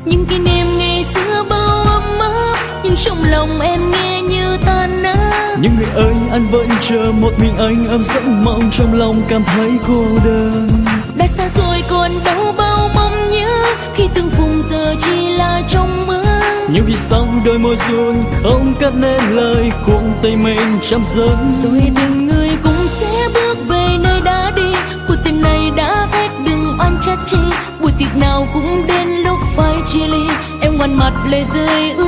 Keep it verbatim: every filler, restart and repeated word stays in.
những kỷ niệm ngày xưa bao ấm áp, nhưng trong lòng em nghe như tan nát. Nhưng người ơi, anh vẫn chờ một mình anh, em vẫn mong trong lòng cảm thấy cô đơn. Đã xa rồi còn đâu bao mong nhớ, khi từng vùng giờ chỉ là trong mơ. Nhưng vì sao đôi môi run không cất nên lời, cuồng tay mình chăm dần. Rồi từng người cũng sẽ bước về nơi đã đi, cuộc tình này đã hết đừng oan trách chi. Buổi tiệc nào cũng đến lúc phải chia ly, em ngoằn mặt lệ rơi ướt